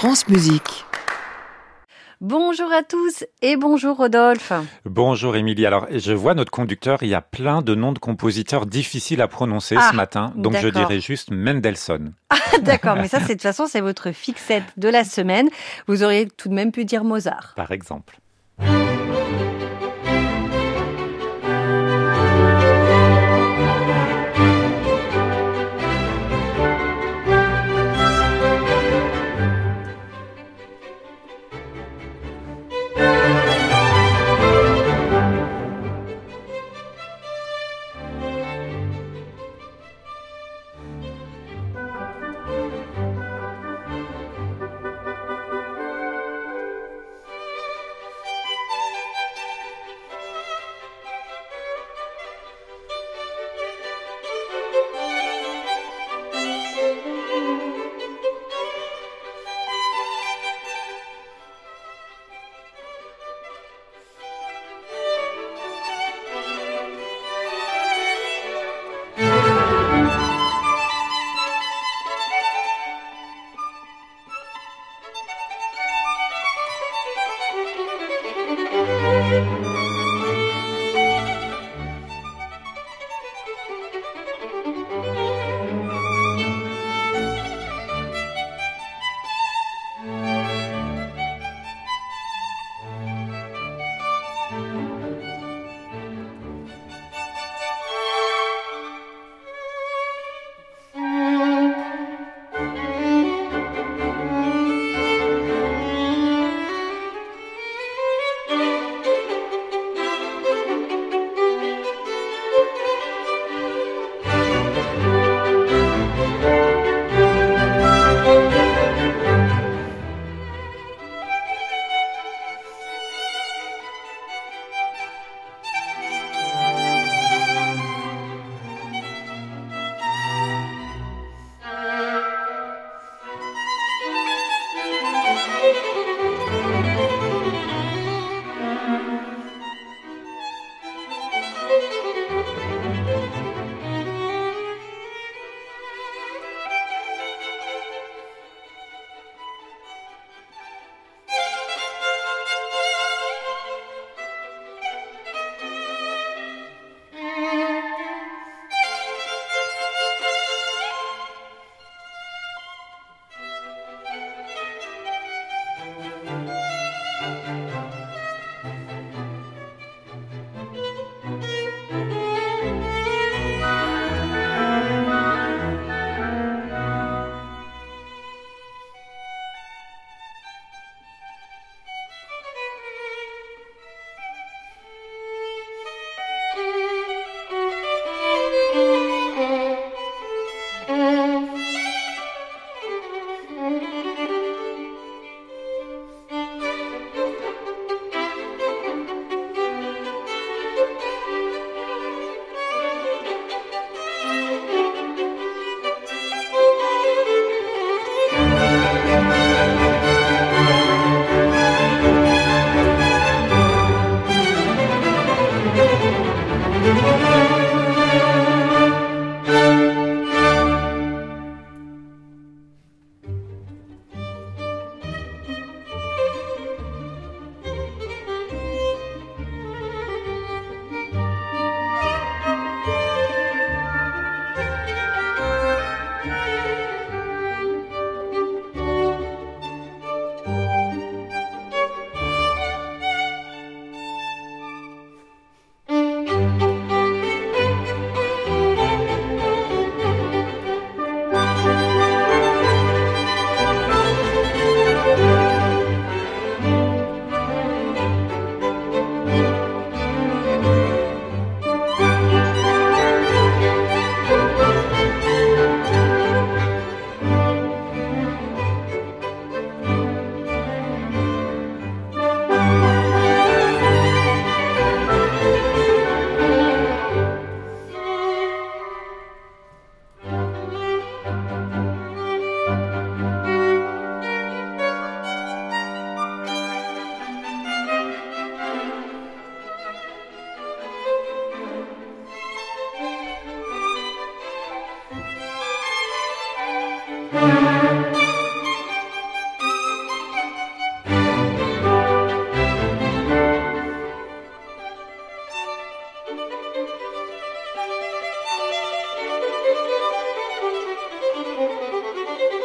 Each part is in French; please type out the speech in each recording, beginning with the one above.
France Musique. Bonjour à tous et bonjour Rodolphe. Bonjour Émilie. Alors, je vois notre conducteur, il y a plein de noms de compositeurs difficiles à prononcer ce matin. Donc, je dirais juste Mendelssohn. D'accord, mais ça, de toute façon, c'est votre fixette de la semaine. Vous auriez tout de même pu dire Mozart. Par exemple.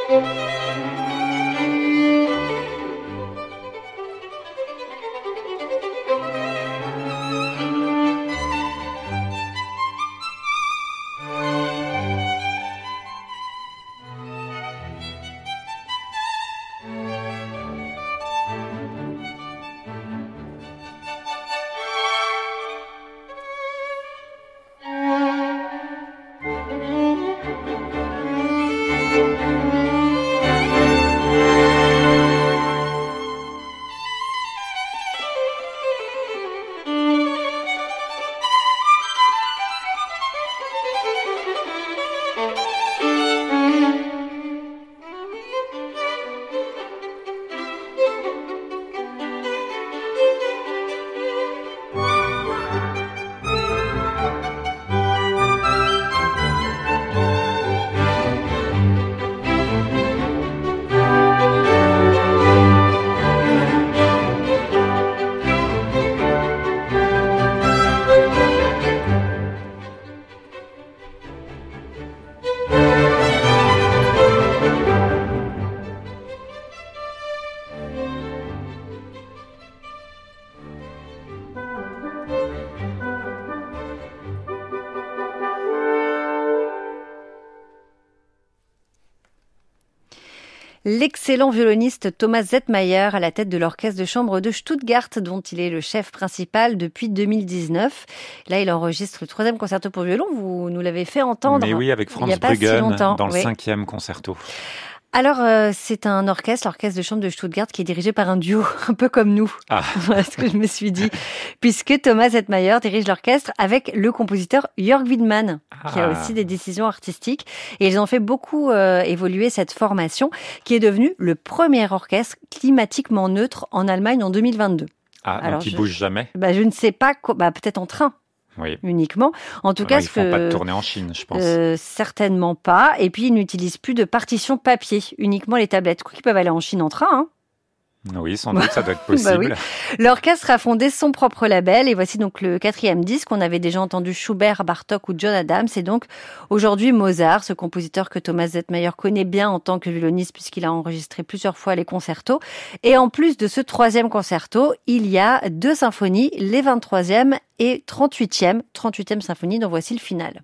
L'excellent violoniste Thomas Zetmayer à la tête de l'orchestre de chambre de Stuttgart, dont il est le chef principal depuis 2019. Là, il enregistre le 3e concerto pour violon. Vous nous l'avez fait entendre. Mais oui, avec Franz il y a pas Bruggen si longtemps. Dans le 5e concerto. Alors, c'est un orchestre, l'orchestre de chambre de Stuttgart, qui est dirigé par un duo, un peu comme nous. Ah. Voilà ce que je me suis dit. Puisque Thomas Zetmayer dirige l'orchestre avec le compositeur Jörg Widmann, qui a aussi des décisions artistiques. Et ils ont fait beaucoup évoluer cette formation, qui est devenue le premier orchestre climatiquement neutre en Allemagne en 2022. Ah, alors, donc il bouge jamais? Je ne sais pas, peut-être en train. Oui. Uniquement. En tout cas, ils font pas de tournée en Chine, je pense. Certainement pas. Et puis, ils n'utilisent plus de partition papier, uniquement les tablettes. Je crois qu'ils peuvent aller en Chine en train, hein. Oui, sans doute, ça doit être possible. Oui. L'orchestre a fondé son propre label et voici donc le 4e disque. On avait déjà entendu Schubert, Bartók ou John Adams et donc aujourd'hui Mozart, ce compositeur que Thomas Zetmayer connaît bien en tant que violoniste puisqu'il a enregistré plusieurs fois les concertos. Et en plus de ce 3e concerto, il y a 2 symphonies, les 23e et 38e symphonie dont voici le final.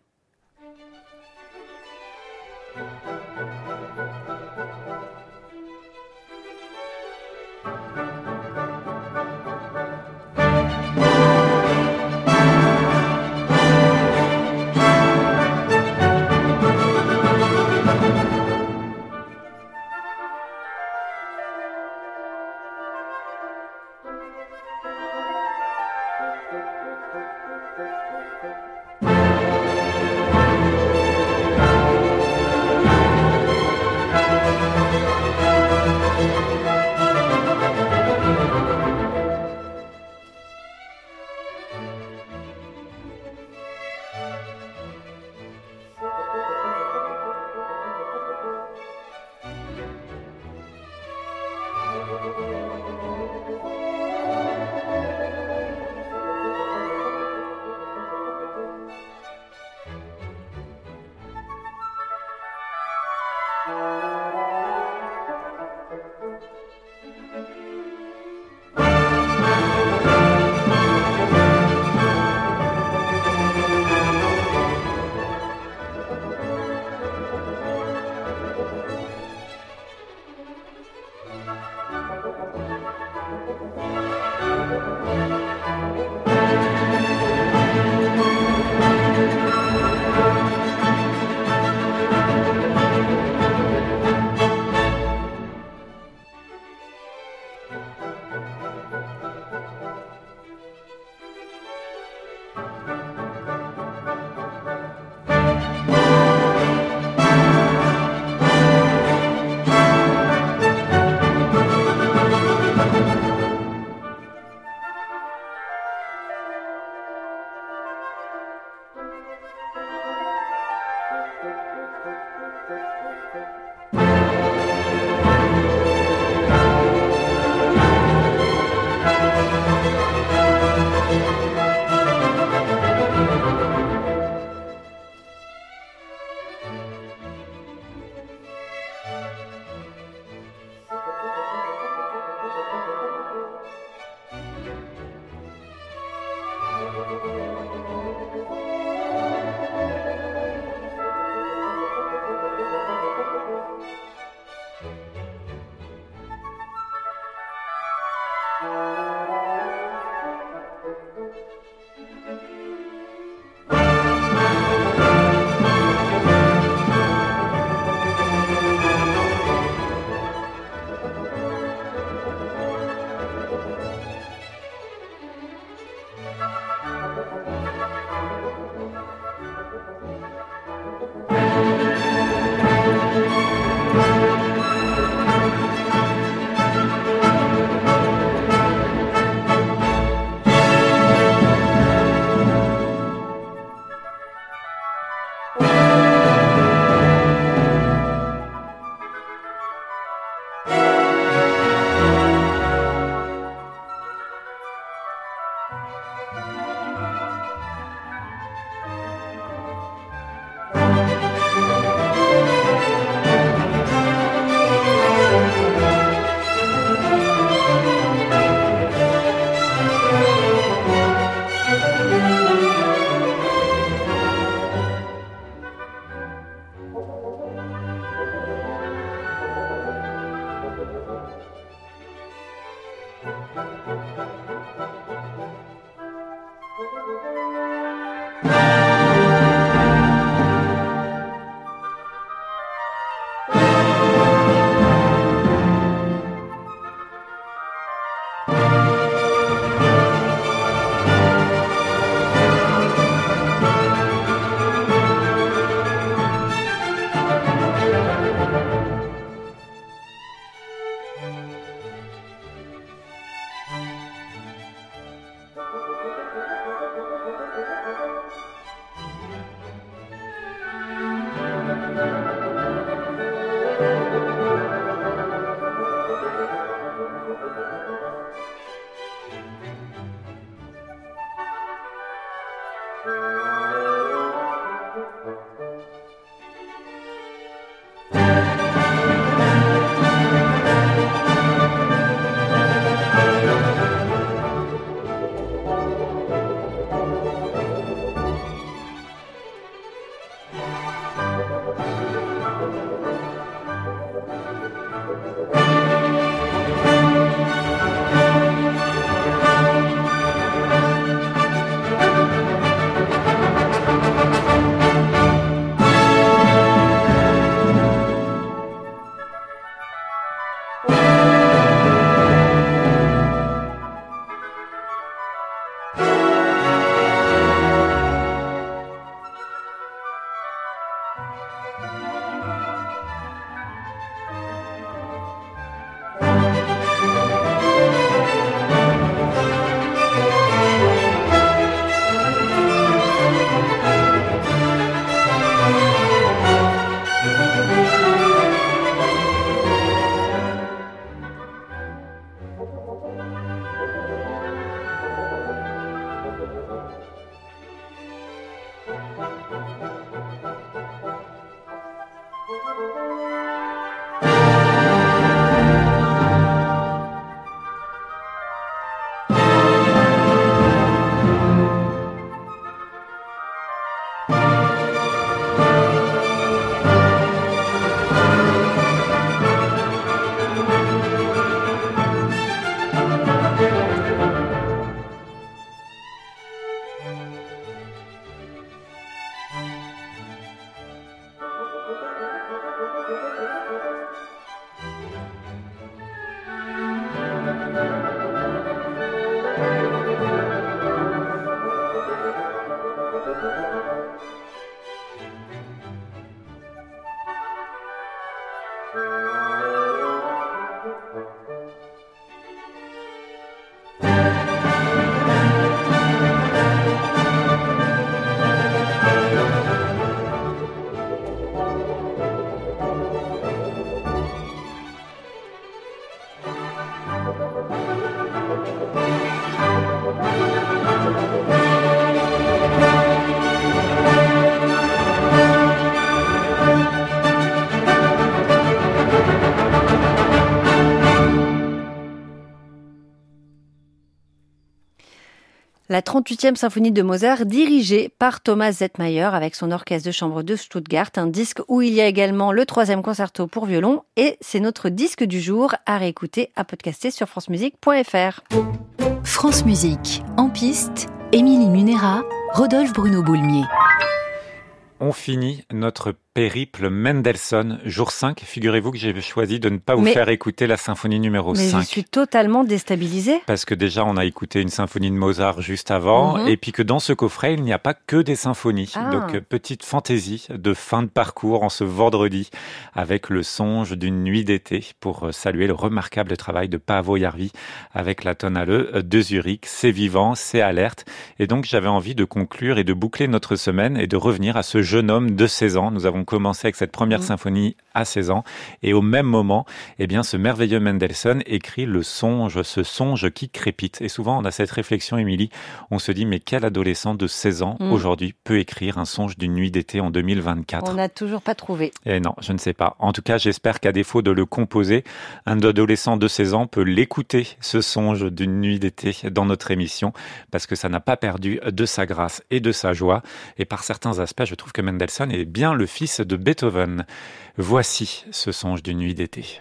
la 38e symphonie de Mozart dirigée par Thomas Zettmayer avec son orchestre de chambre de Stuttgart, un disque où il y a également le 3e concerto pour violon et c'est notre disque du jour à réécouter, à podcaster sur francemusique.fr. France Musique, en piste, Émilie Munera, Rodolphe Bruno-Boulmier. On finit notre périple Mendelssohn, jour 5. Figurez-vous que j'ai choisi de ne pas vous faire écouter la symphonie numéro 5. Mais je suis totalement déstabilisée. Parce que déjà, on a écouté une symphonie de Mozart juste avant, et puis que dans ce coffret, il n'y a pas que des symphonies. Donc, petite fantaisie de fin de parcours en ce vendredi, avec le songe d'une nuit d'été, pour saluer le remarquable travail de Paavo Järvi avec la Tonhalle de Zurich. C'est vivant, c'est alerte. Et donc, j'avais envie de conclure et de boucler notre semaine et de revenir à ce jeune homme de 16 ans. Nous avons commencé avec cette première symphonie à 16 ans. Et au même moment, eh bien, ce merveilleux Mendelssohn écrit le songe, ce songe qui crépite. Et souvent, on a cette réflexion, Émilie. On se dit, mais quel adolescent de 16 ans, aujourd'hui, peut écrire un songe d'une nuit d'été en 2024? On n'a toujours pas trouvé. Et non, je ne sais pas. En tout cas, j'espère qu'à défaut de le composer, un adolescent de 16 ans peut l'écouter, ce songe d'une nuit d'été, dans notre émission, parce que ça n'a pas perdu de sa grâce et de sa joie. Et par certains aspects, je trouve que Mendelssohn est bien le fils de Beethoven. Voici ce songe d'une nuit d'été.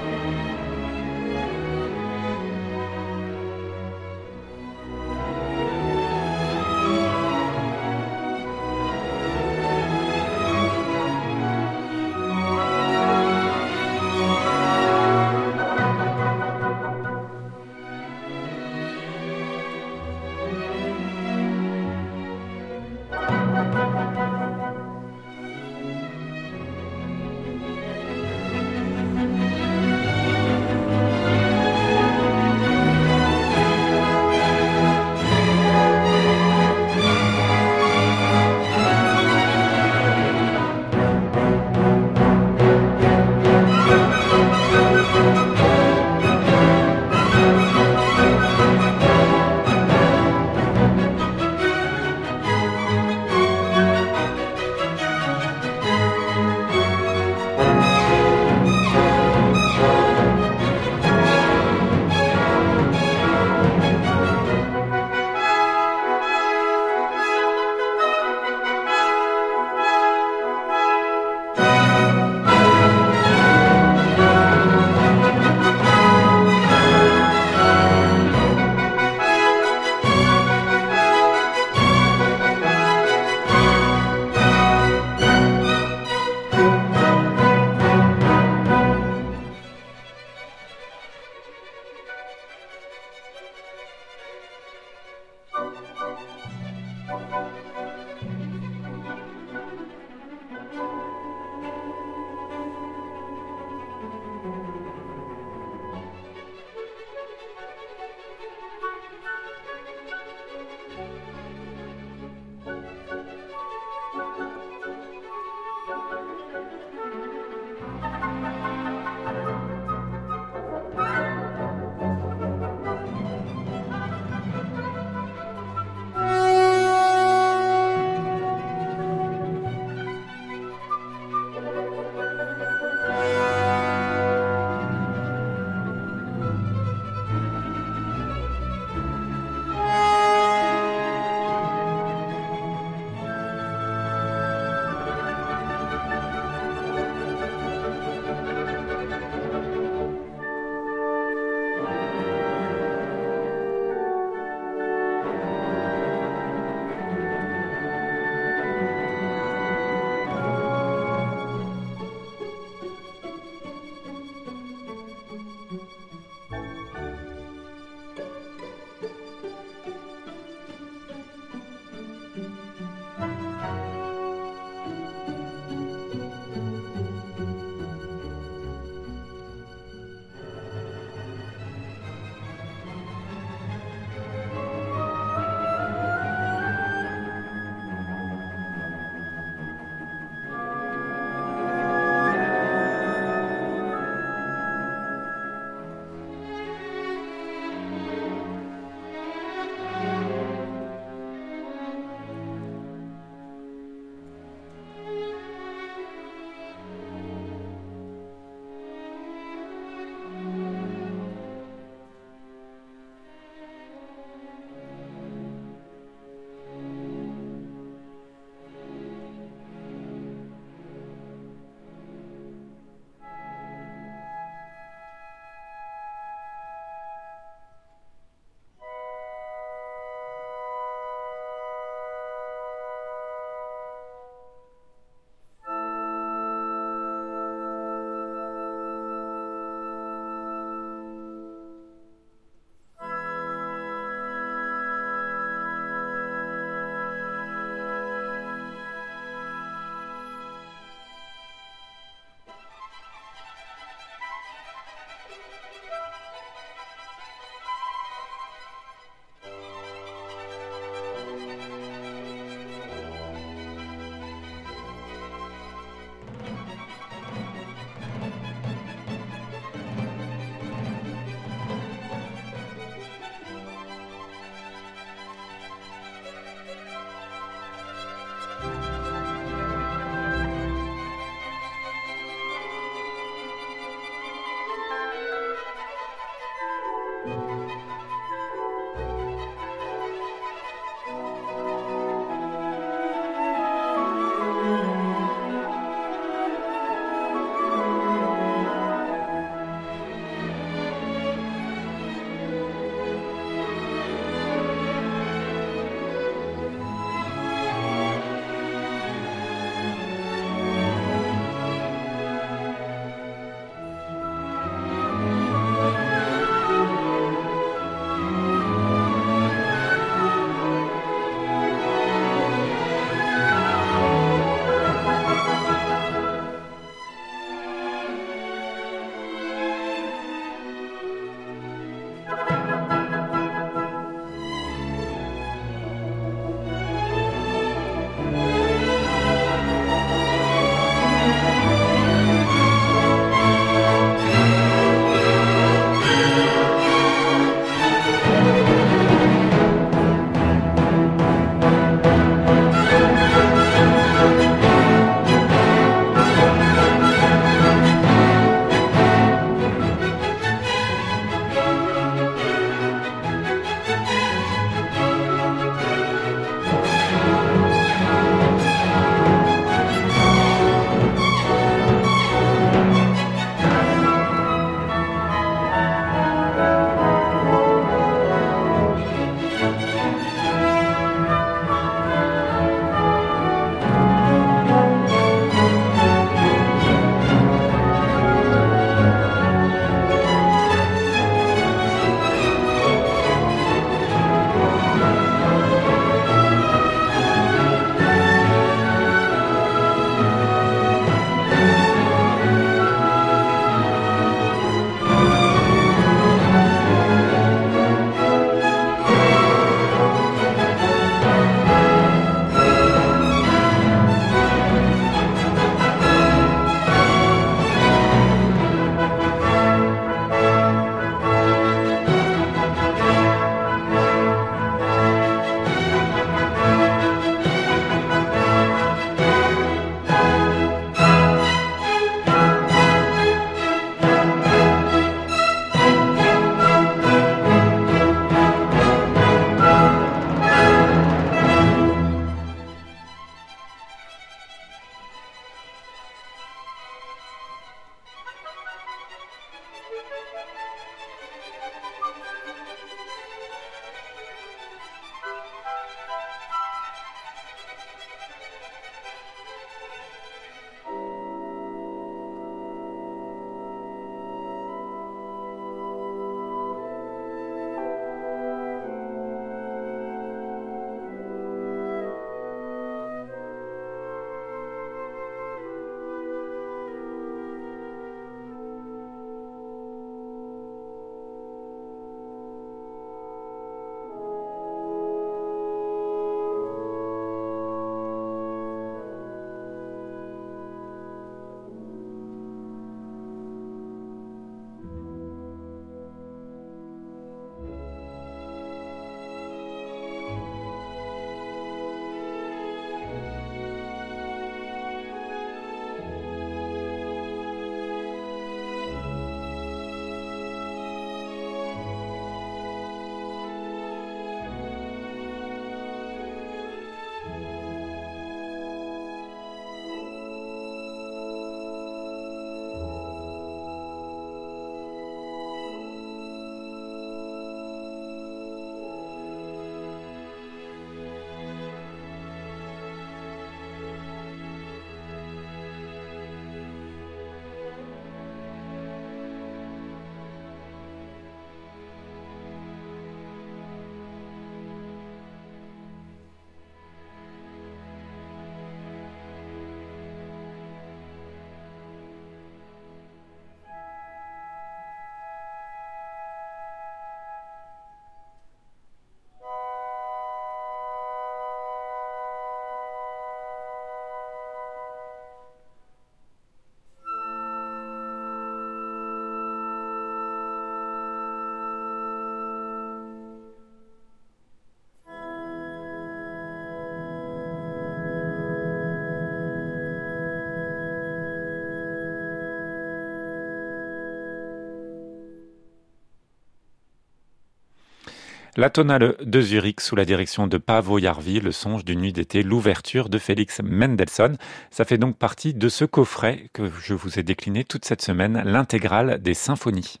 La Tonale de Zurich sous la direction de Paavo Järvi, le songe d'une nuit d'été, l'ouverture de Félix Mendelssohn. Ça fait donc partie de ce coffret que je vous ai décliné toute cette semaine, l'intégrale des symphonies.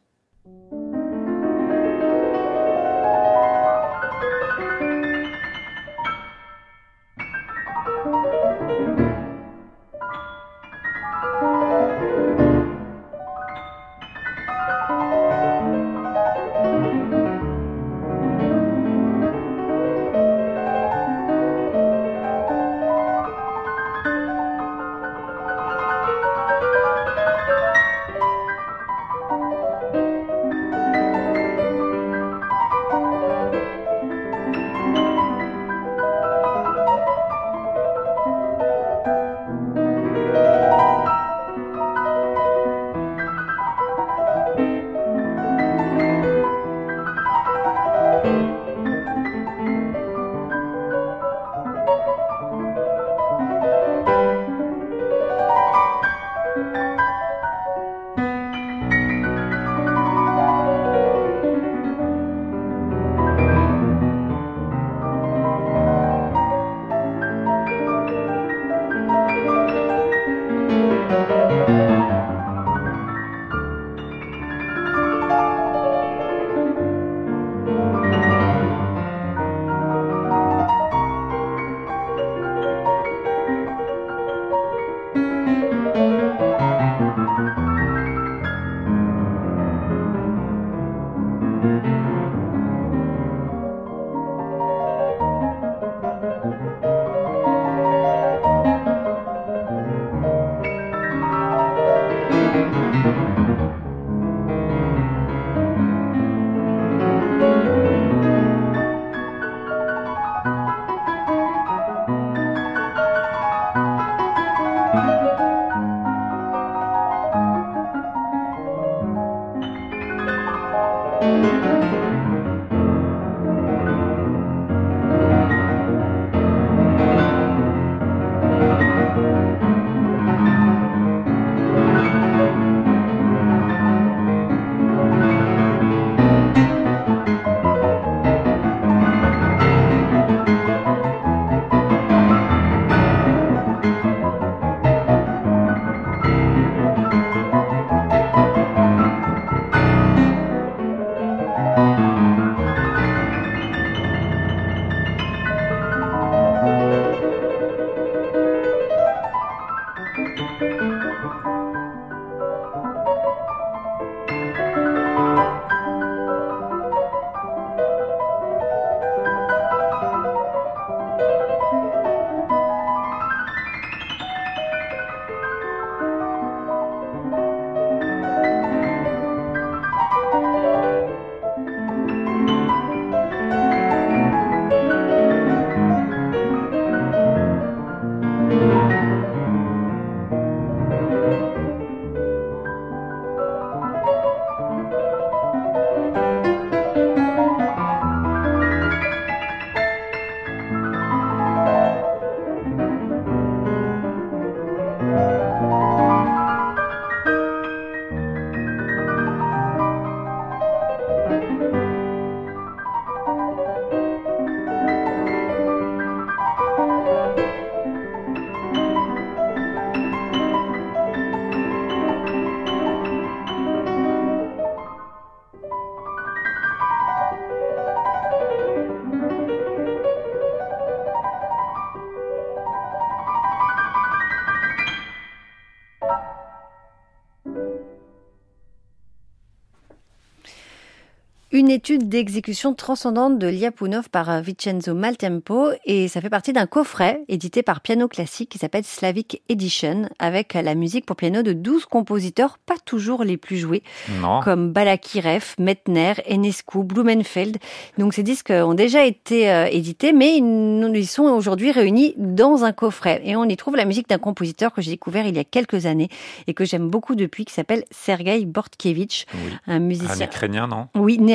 Une étude d'exécution transcendante de Ljapunov par Vincenzo Maltempo, et ça fait partie d'un coffret édité par Piano Classique qui s'appelle Slavic Edition, avec la musique pour piano de 12 compositeurs, pas toujours les plus joués, comme Balakirev, Mettner, Enescu, Blumenfeld. Donc ces disques ont déjà été édités, mais ils sont aujourd'hui réunis dans un coffret. Et on y trouve la musique d'un compositeur que j'ai découvert il y a quelques années et que j'aime beaucoup depuis, qui s'appelle Sergueï Bortkievitch, un musicien... Un Ukrainien, non ? Oui, né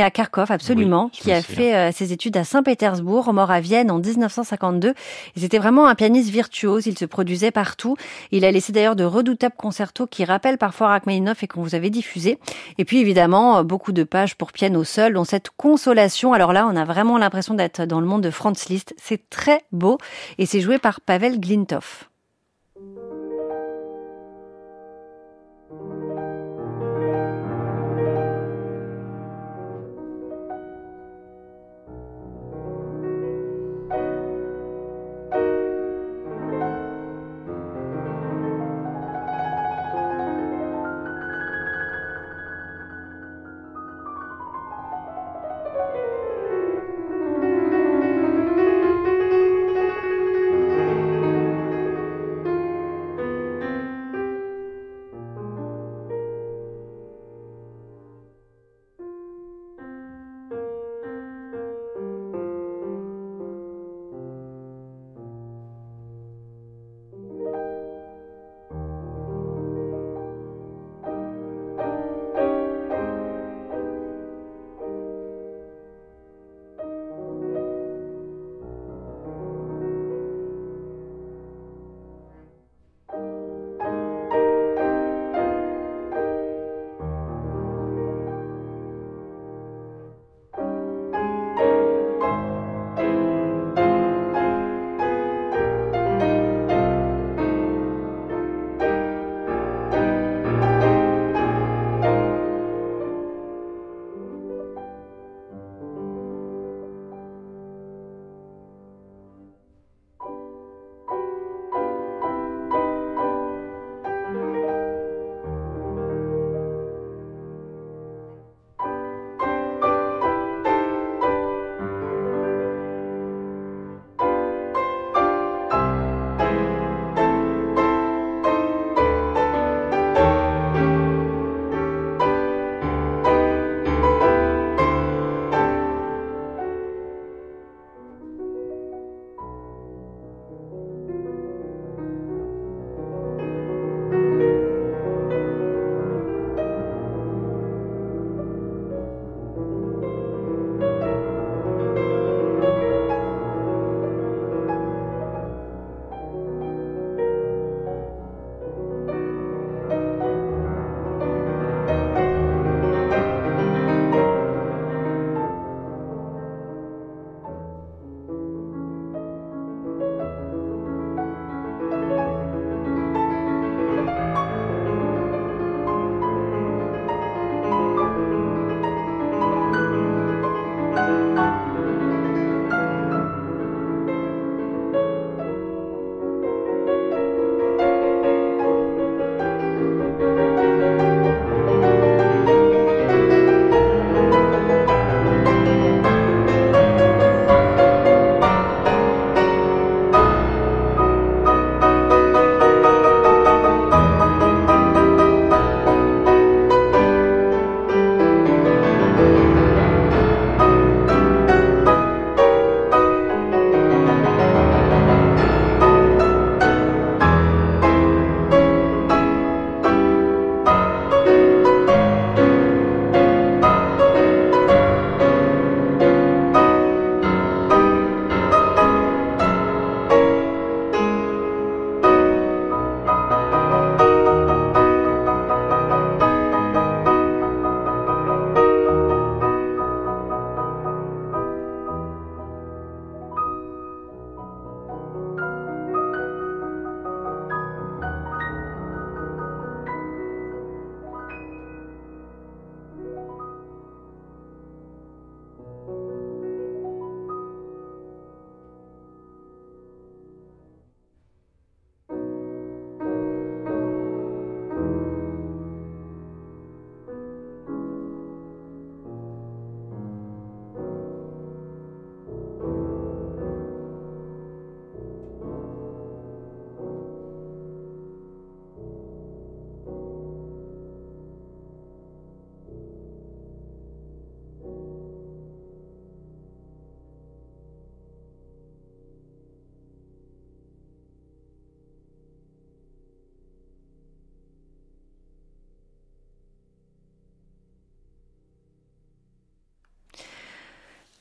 à Kharkov, absolument, qui a fait ses études à Saint-Pétersbourg, mort à Vienne en 1952. Et c'était vraiment un pianiste virtuose, il se produisait partout. Il a laissé d'ailleurs de redoutables concertos qui rappellent parfois Rachmaninoff et qu'on vous avait diffusé. Et puis évidemment, beaucoup de pages pour piano seul, dont cette consolation. Alors là, on a vraiment l'impression d'être dans le monde de Franz Liszt. C'est très beau et c'est joué par Pavel Glintov.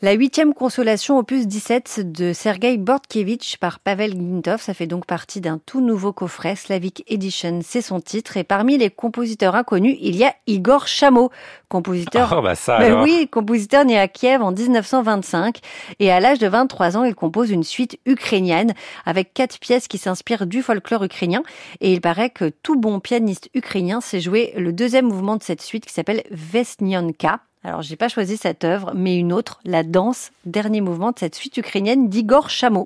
La 8e consolation opus 17 de Sergueï Bortkiewicz par Pavel Glintov, ça fait donc partie d'un tout nouveau coffret, Slavic Edition, c'est son titre. Et parmi les compositeurs inconnus, il y a Igor Shamo, compositeur. Oh bah ça alors. Oui, compositeur né à Kiev en 1925. Et à l'âge de 23 ans, il compose une suite ukrainienne avec 4 pièces qui s'inspirent du folklore ukrainien. Et il paraît que tout bon pianiste ukrainien sait jouer le 2e mouvement de cette suite qui s'appelle Vesnionka. Alors, j'ai pas choisi cette œuvre, mais une autre, la danse, dernier mouvement de cette suite ukrainienne d'Igor Shamo.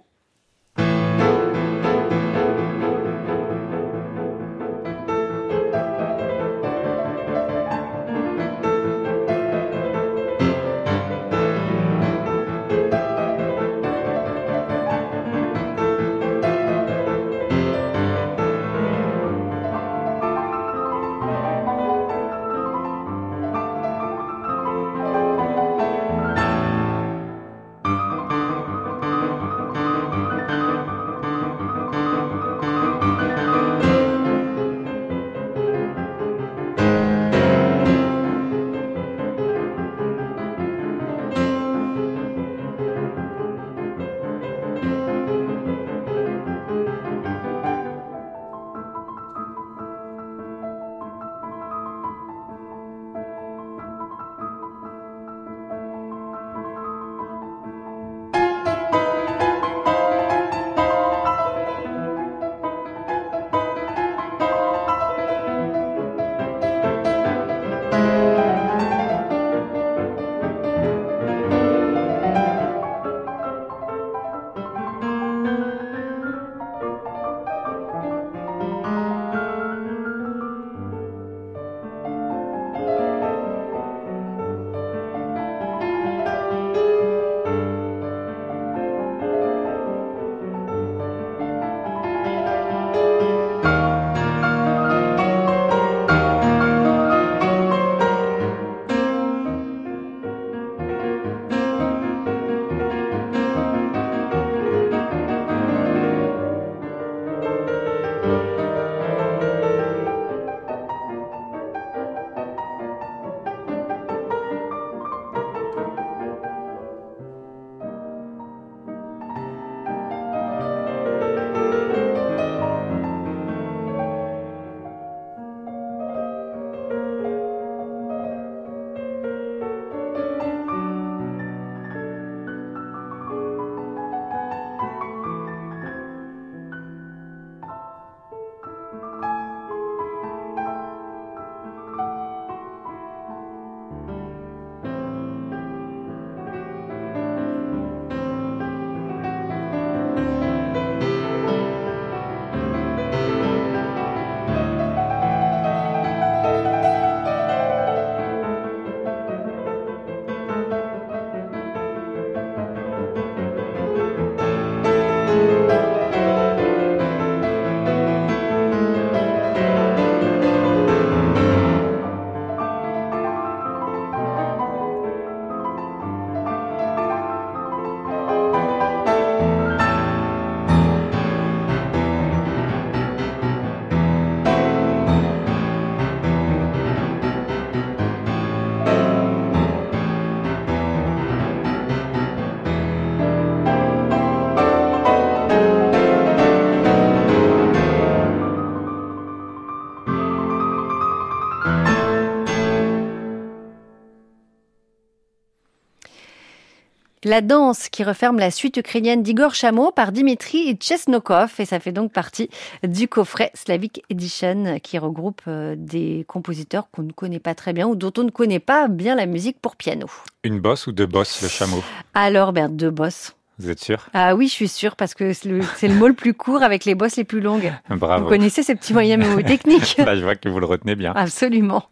La danse qui referme la suite ukrainienne d'Igor Shamo par Dimitri Chesnokov, et ça fait donc partie du coffret Slavic Edition qui regroupe des compositeurs qu'on ne connaît pas très bien ou dont on ne connaît pas bien la musique pour piano. Une bosse ou deux bosses, le chameau? Alors, deux bosses. Vous êtes sûr? Ah oui, je suis sûre, parce que c'est le mot le plus court avec les bosses les plus longues. Bravo. Vous connaissez ces petits moyens mémotechniques? Là, je vois que vous le retenez bien. Absolument.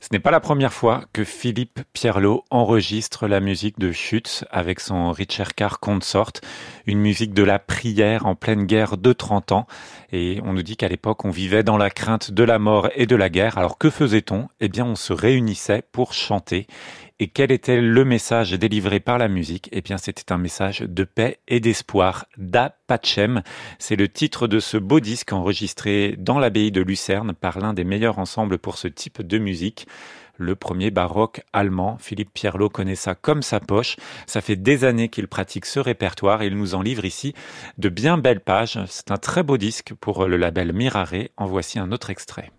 Ce n'est pas la première fois que Philippe Pierlot enregistre la musique de Chut avec son Ricercar Consort, une musique de la prière en pleine guerre de 30 ans. Et on nous dit qu'à l'époque, on vivait dans la crainte de la mort et de la guerre. Alors que faisait-on ? Eh bien, on se réunissait pour chanter. Et quel était le message délivré par la musique ? Eh bien, c'était un message de paix et d'espoir. Da Pacem, c'est le titre de ce beau disque enregistré dans l'abbaye de Lucerne par l'un des meilleurs ensembles pour ce type de musique. Le premier baroque allemand. Philippe Pierlot connaît ça comme sa poche. Ça fait des années qu'il pratique ce répertoire et il nous en livre ici de bien belles pages. C'est un très beau disque pour le label Mirare. En voici un autre extrait.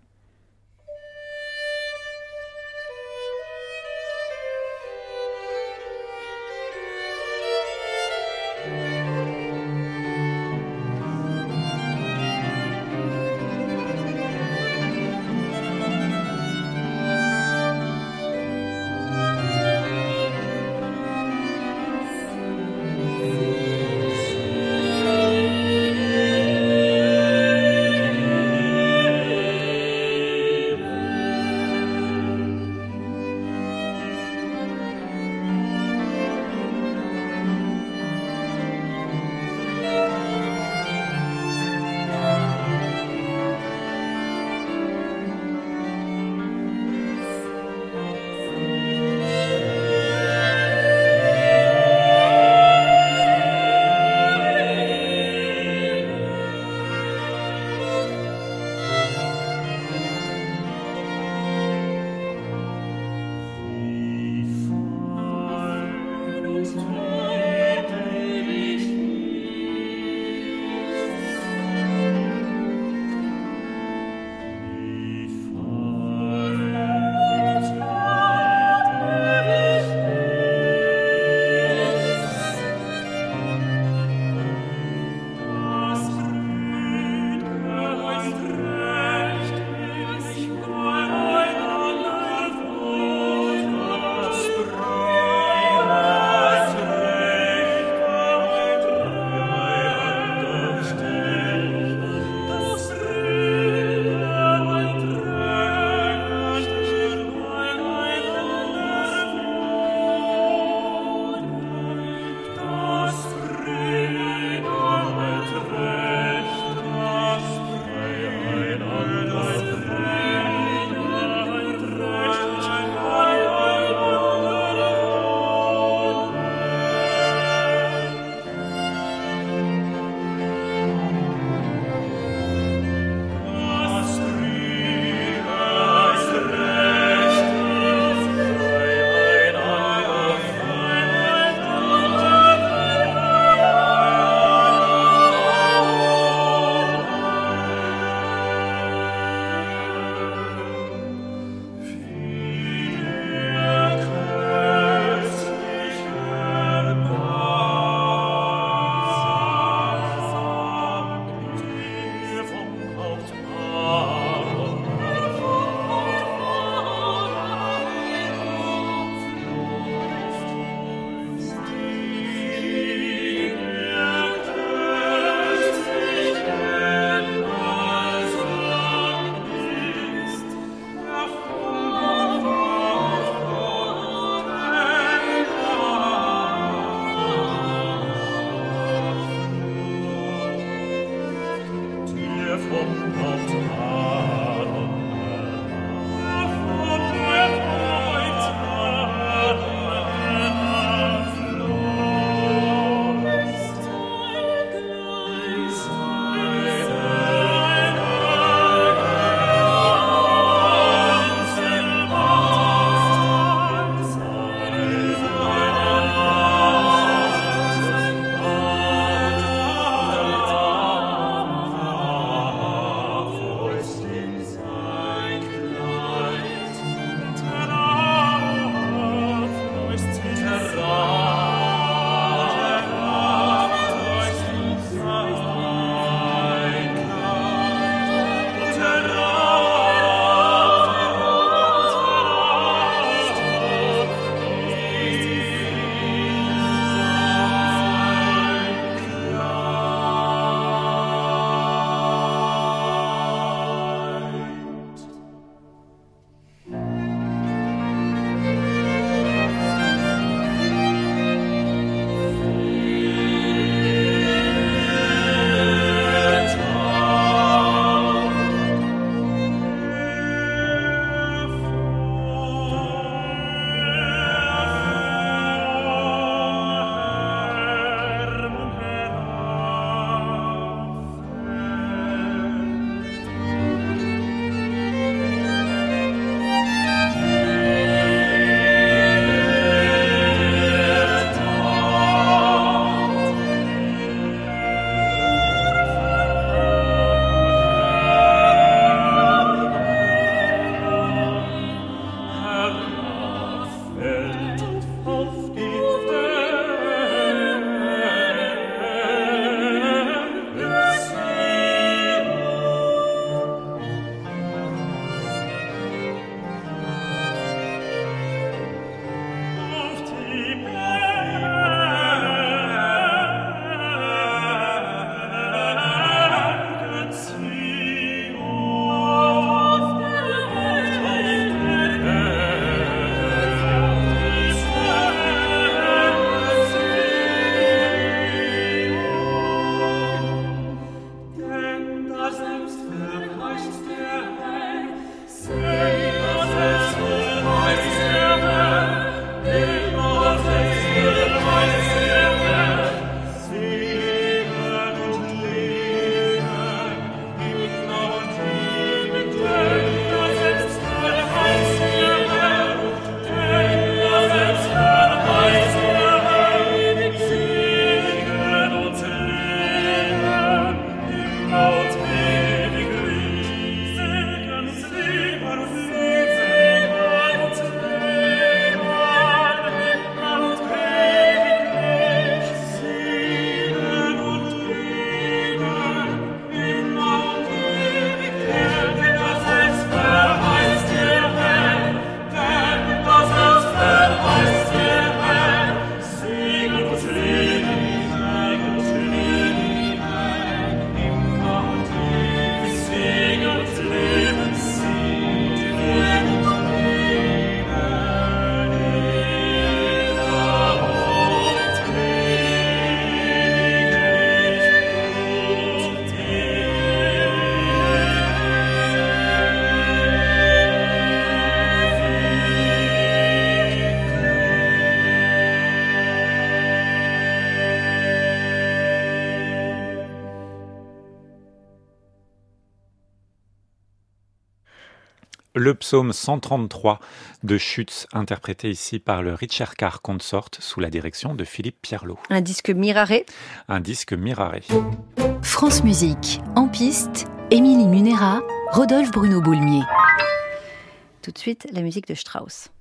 le psaume 133 de Schütz, interprété ici par le Ricercar Consort sous la direction de Philippe Pierlot. Un disque Miraré. Un disque Miraré. France Musique, en piste, Émilie Munera, Rodolphe Bruno Boulmier. Tout de suite, la musique de Strauss.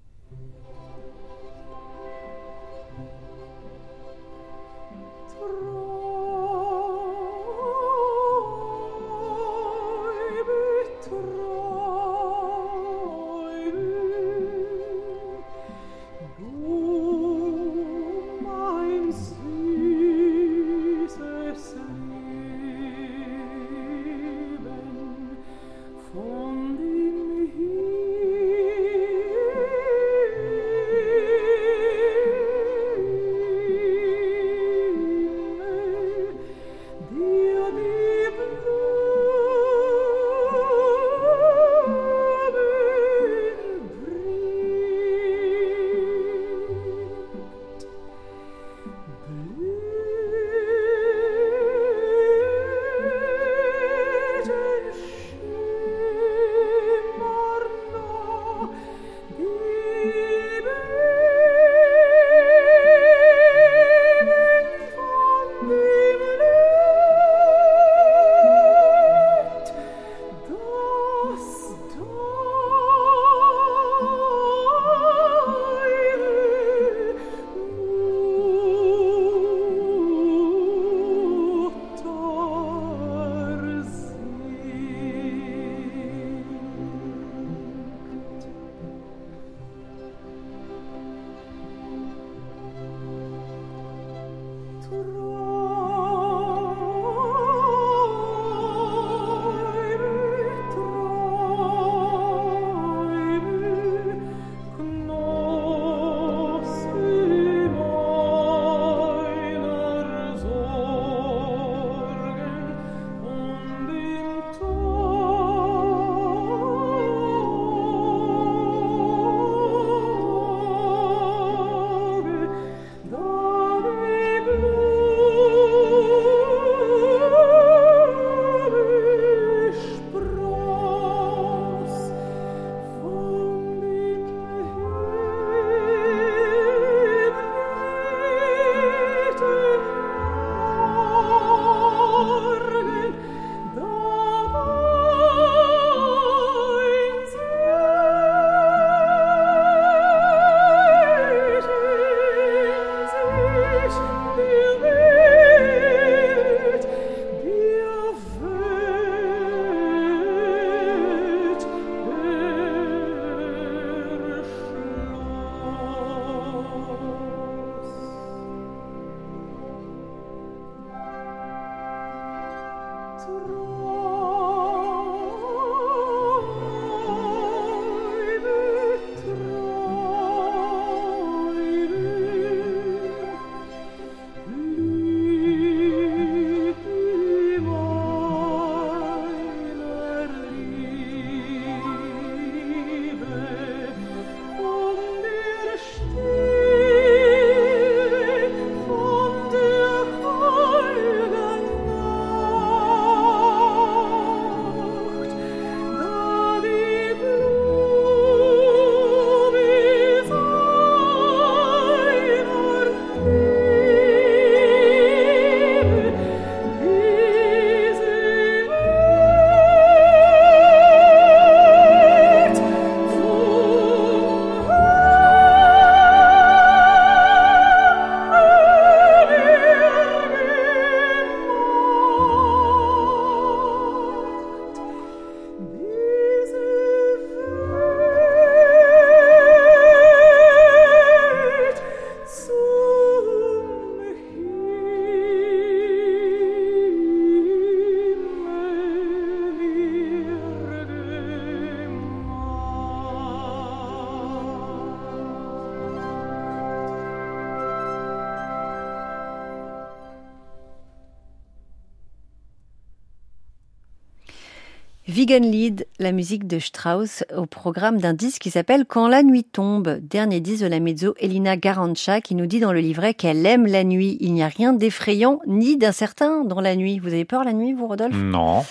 Wiegenlied, la musique de Strauss, au programme d'un disque qui s'appelle « Quand la nuit tombe », dernier disque de la mezzo Elina Garancha qui nous dit dans le livret qu'elle aime la nuit. Il n'y a rien d'effrayant ni d'incertain dans la nuit. Vous avez peur la nuit, vous, Rodolphe ? Non.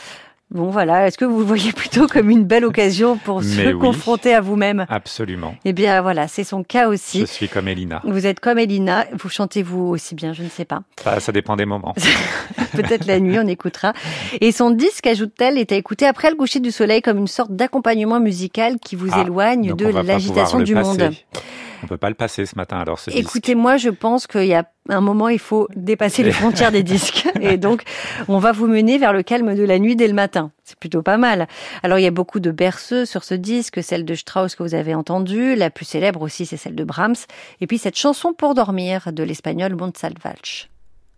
Bon, voilà. Est-ce que vous le voyez plutôt comme une belle occasion pour se confronter à vous-même ? Absolument. Eh bien, voilà, c'est son cas aussi. Je suis comme Elina. Vous êtes comme Elina. Vous chantez vous aussi bien, je ne sais pas. Ça dépend des moments. Peut-être la nuit, on écoutera. Et son disque, ajoute-t-elle, est à écouter après le coucher du soleil comme une sorte d'accompagnement musical qui vous éloigne de l'agitation du monde. On peut pas le passer ce matin, alors, ce disque. Écoutez, moi, je pense qu'il y a un moment, il faut dépasser les frontières des disques. Et donc, on va vous mener vers le calme de la nuit dès le matin. C'est plutôt pas mal. Alors, il y a beaucoup de berceuses sur ce disque, celle de Strauss que vous avez entendue. La plus célèbre aussi, c'est celle de Brahms. Et puis, cette chanson pour dormir de l'espagnol Montsalvatge.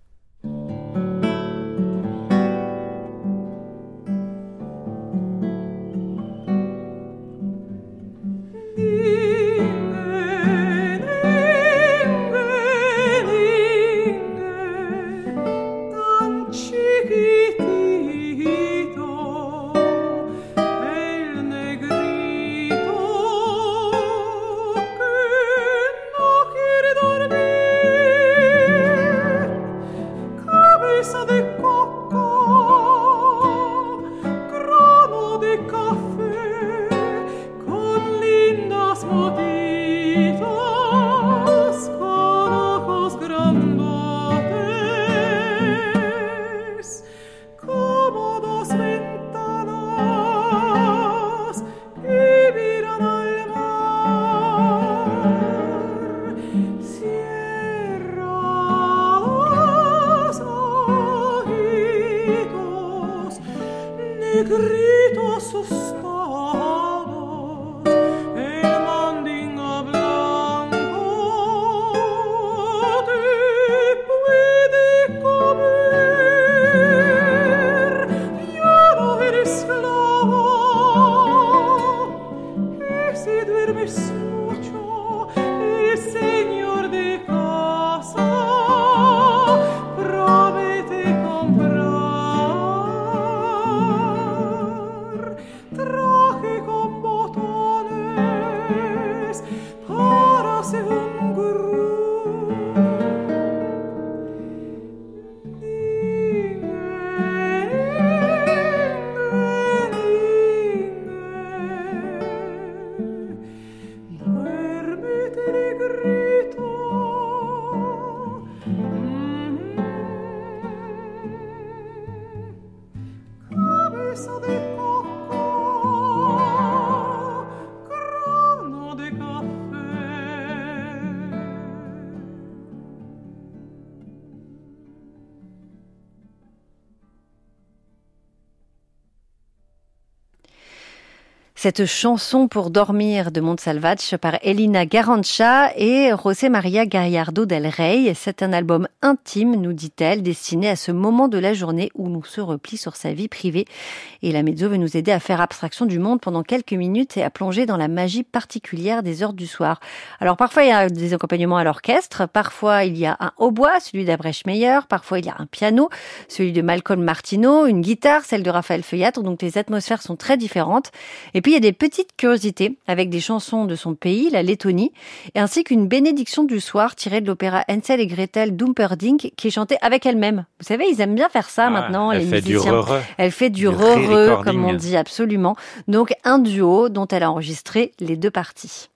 Cette chanson pour dormir de Montsalvatge par Elina Garancha et José María Gallardo del Rey. C'est un album intime, nous dit-elle, destiné à ce moment de la journée où l'on se replie sur sa vie privée. Et la mezzo veut nous aider à faire abstraction du monde pendant quelques minutes et à plonger dans la magie particulière des heures du soir. Alors parfois il y a des accompagnements à l'orchestre, parfois il y a un hautbois, celui d'Abrecht Meyer, parfois il y a un piano, celui de Malcolm Martineau, une guitare, celle de Raphaël Feuillatre, donc les atmosphères sont très différentes. Et puis il y a des petites curiosités avec des chansons de son pays, la Lettonie, ainsi qu'une bénédiction du soir tirée de l'opéra Hansel et Gretel d'Humperdinck qui est chantée avec elle-même. Vous savez, ils aiment bien faire ça maintenant, les musiciens. Elle fait du re-re, comme on dit, absolument. Donc un duo dont elle a enregistré les deux parties.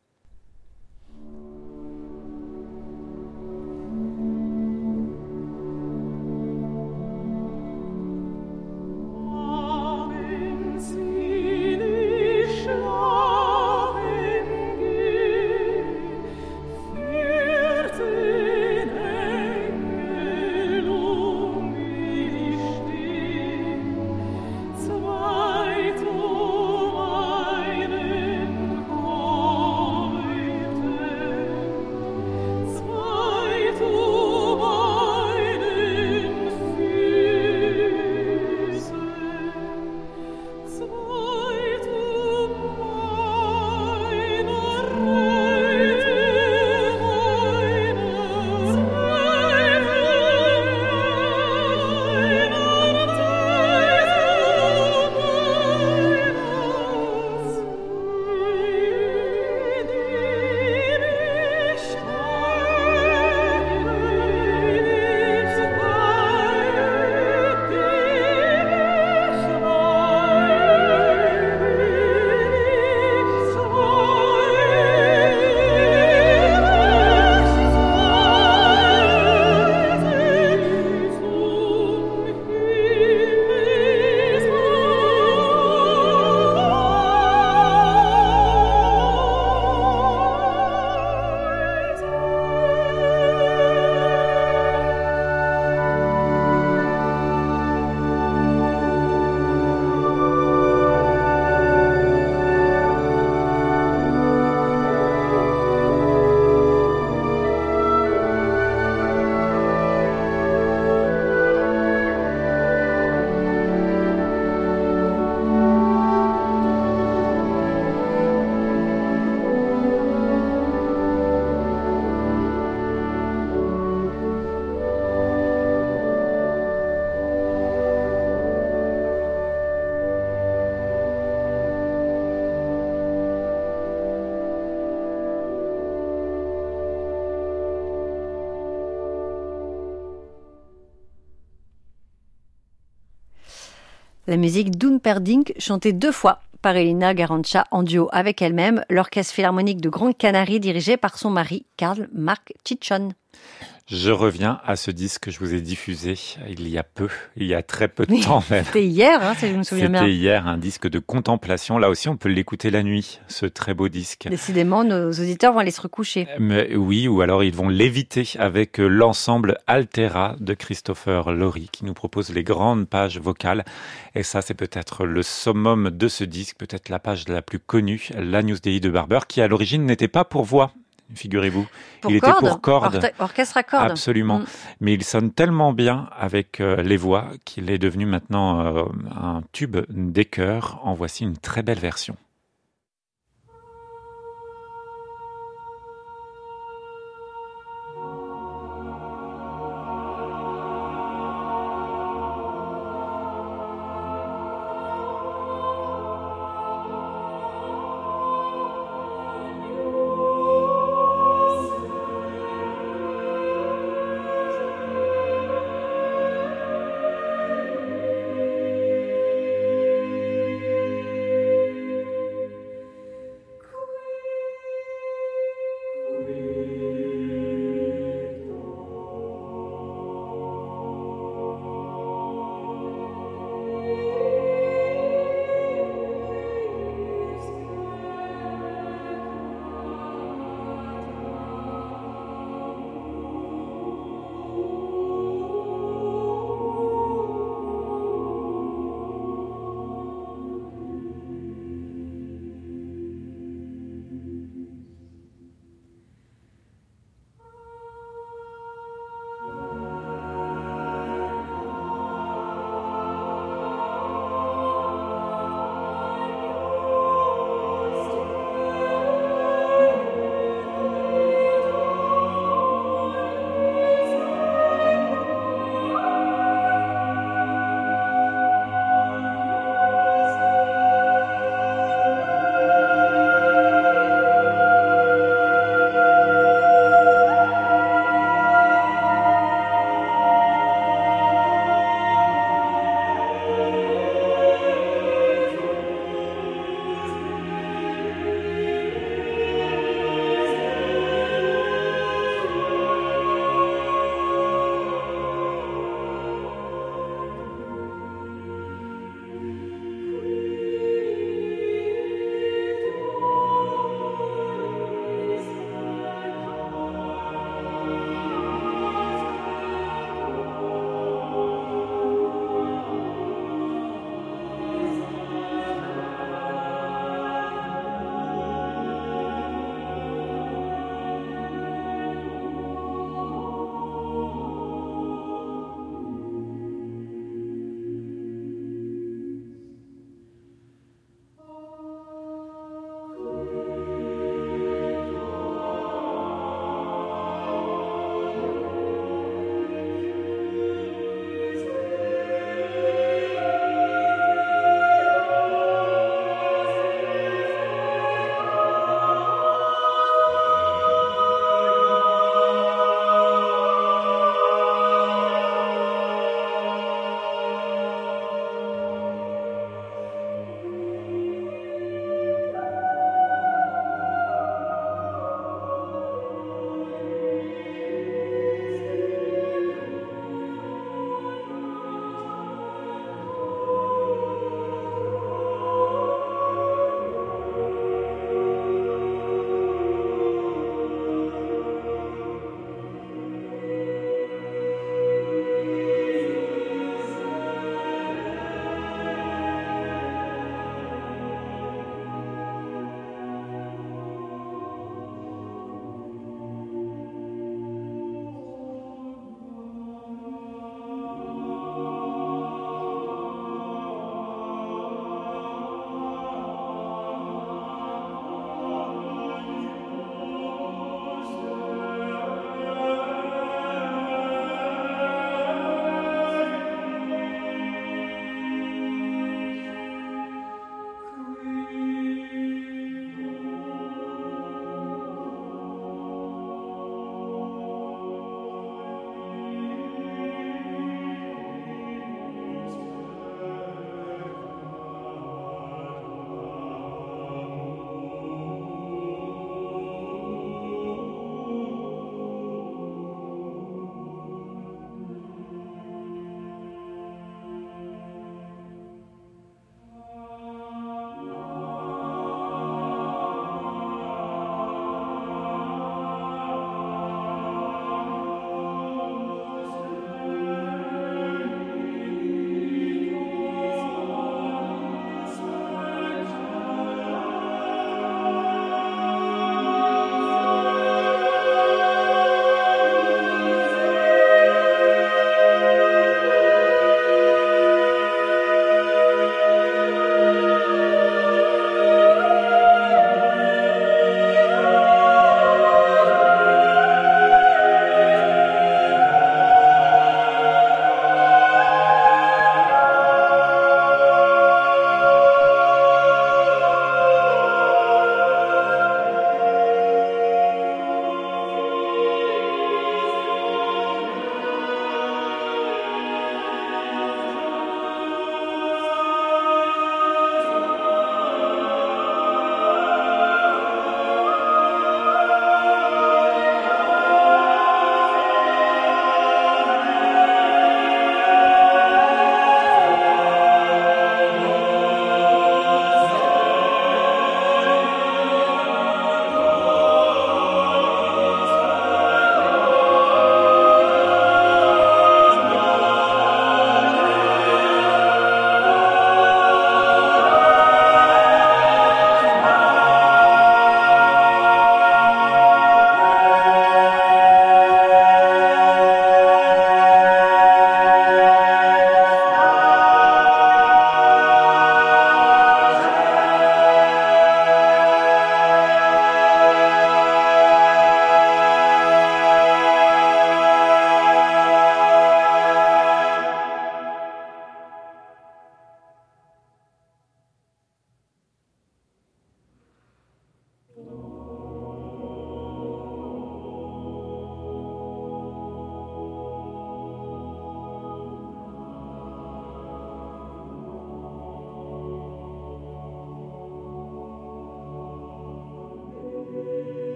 Zwei zu meinen Chor La musique d'Unperdink, chantée 2 fois par Elina Garancha en duo avec elle-même, l'Orchestre Philharmonique de Grande Canarie dirigé par son mari, Karl Mark Chichon. Je reviens à ce disque que je vous ai diffusé il y a très peu de temps même. C'était hier, si je me souviens bien. C'était hier, un disque de contemplation. Là aussi, on peut l'écouter la nuit, ce très beau disque. Décidément, nos auditeurs vont aller se recoucher. Mais oui, ou alors ils vont léviter avec l'ensemble Altera de Christopher Laurie, qui nous propose les grandes pages vocales. Et ça, c'est peut-être le summum de ce disque, peut-être la page la plus connue, l'Agnus Dei de Barber, qui à l'origine n'était pas pour voix. Figurez-vous, il était pour cordes, orchestre à cordes. Absolument. Mais il sonne tellement bien avec les voix qu'il est devenu maintenant un tube des chœurs. En voici une très belle version.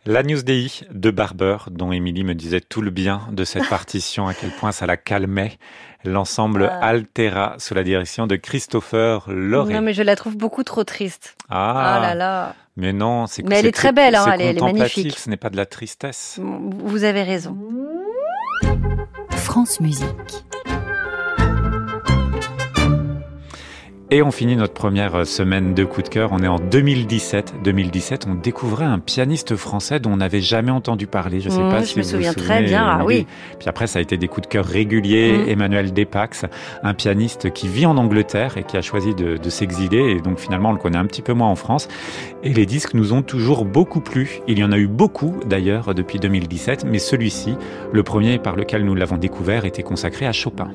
L'Agnus Dei de Barber, dont Émilie me disait tout le bien de cette partition, à quel point ça la calmait. L'ensemble Altera, sous la direction de Christopher Loret. Non, mais je la trouve beaucoup trop triste. Ah, oh là là. Mais non, mais elle est très belle, hein, elle est magnifique. Ce n'est pas de la tristesse. Vous avez raison. France Musique. Et on finit notre première semaine de coup de cœur. On est en 2017. 2017, on découvrait un pianiste français dont on n'avait jamais entendu parler. Je ne sais pas si vous vous souvenez. Je me souviens très bien. Ah oui. Puis après, ça a été des coups de cœur réguliers. Emmanuel Despax, un pianiste qui vit en Angleterre et qui a choisi de s'exiler. Et donc finalement, on le connaît un petit peu moins en France. Et les disques nous ont toujours beaucoup plu. Il y en a eu beaucoup d'ailleurs depuis 2017. Mais celui-ci, le premier par lequel nous l'avons découvert, était consacré à Chopin.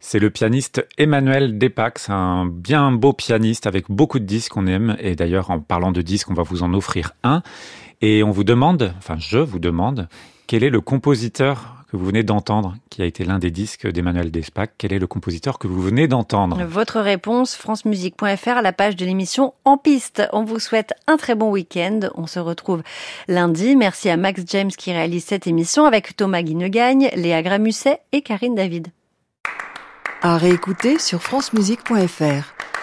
C'est le pianiste Emmanuel Depax, un bien beau pianiste avec beaucoup de disques qu'on aime. Et d'ailleurs, en parlant de disques, on va vous en offrir un. Et on vous demande, enfin je vous demande, quel est le compositeur que vous venez d'entendre, qui a été l'un des disques d'Emmanuel Depax? Quel est le compositeur que vous venez d'entendre? Votre réponse, francemusique.fr, à la page de l'émission En Piste. On vous souhaite un très bon week-end. On se retrouve lundi. Merci à Max James qui réalise cette émission avec Thomas Guinegagne, Léa Gramusset et Karine David. À réécouter sur francemusique.fr.